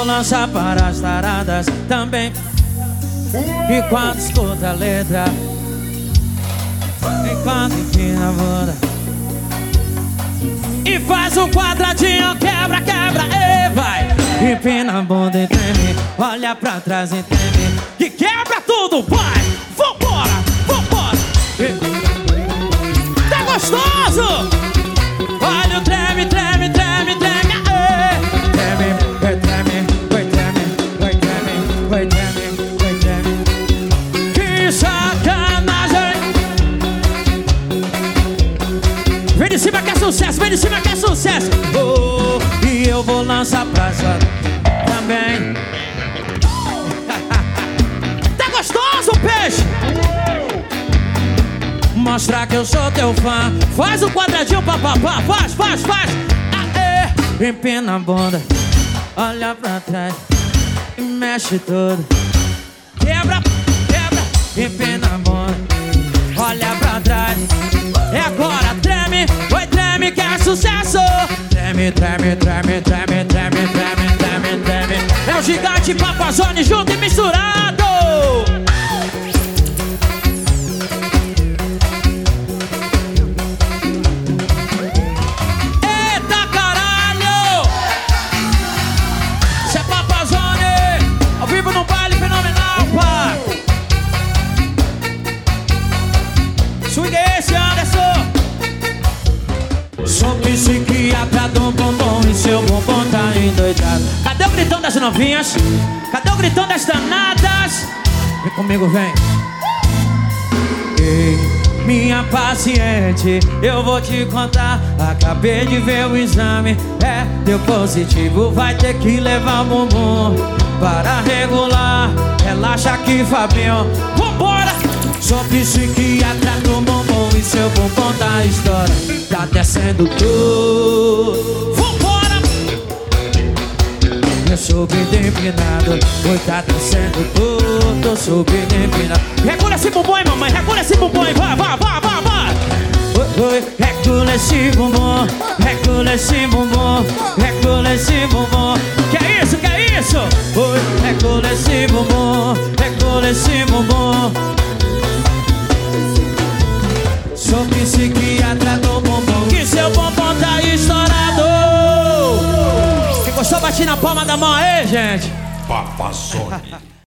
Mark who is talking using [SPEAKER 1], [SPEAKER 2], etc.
[SPEAKER 1] lançar para as taradas também. Enquanto escuta a letra, enquanto empina a bunda e faz um quadradinho, quebra, quebra, e vai. Empina a bunda e treme, olha pra trás e treme, que quebra tudo, vai. Vambora, vambora. Tá gostoso? Olha o treme, treme, treme, treme, treme, vai treme, vai treme, vai treme, vai treme, vai treme. Que sacanagem. Vem de cima que é sucesso, vem de cima que é sucesso. Oh, e eu vou lançar pra sua também. Tá gostoso, peixe? Mostrar que eu sou teu fã. Faz o quadradinho, papapá, faz, faz, faz. Aê, empina a bunda, olha pra trás e mexe tudo. Quebra, quebra, empina a bunda, olha pra trás. É agora, treme, vai treme que é sucesso. Treme, treme, treme, treme, treme, treme, treme, treme. É o gigante Papazone junto e misturado. Eita caralho! Isso é Papazone, ao vivo num baile fenomenal, pá. Swing é esse, Anderson? Sou psiquiatra do bombom e seu bombom tá endoidado. Cadê o gritão das novinhas? Cadê o gritão das danadas? Vem comigo, vem. Ei, minha paciente, eu vou te contar. Acabei de ver o exame, deu positivo. Vai ter que levar o bumbum para regular. Relaxa aqui, Fabinho, vambora. Sou psiquiatra do bombom e seu bombom tá estoura. Tá descendo tudo. Vambora! Eu subindo empinado, oi, tá descendo tudo. Tô subindo empinado. Regula esse bumbum, hein, mamãe, regula esse bumbum, hein. Vai, vai, vai, vai, vai. Oi, oi, regula esse bumbum, regula esse bumbum, regula esse bumbum. Que é isso, que é isso? Oi, regula esse bumbum, regula esse bumbum. Sou psiquiatra do bombom, que seu bombom tá estourado. Quem gostou, bate na palma da mão aí, gente.
[SPEAKER 2] Papazone.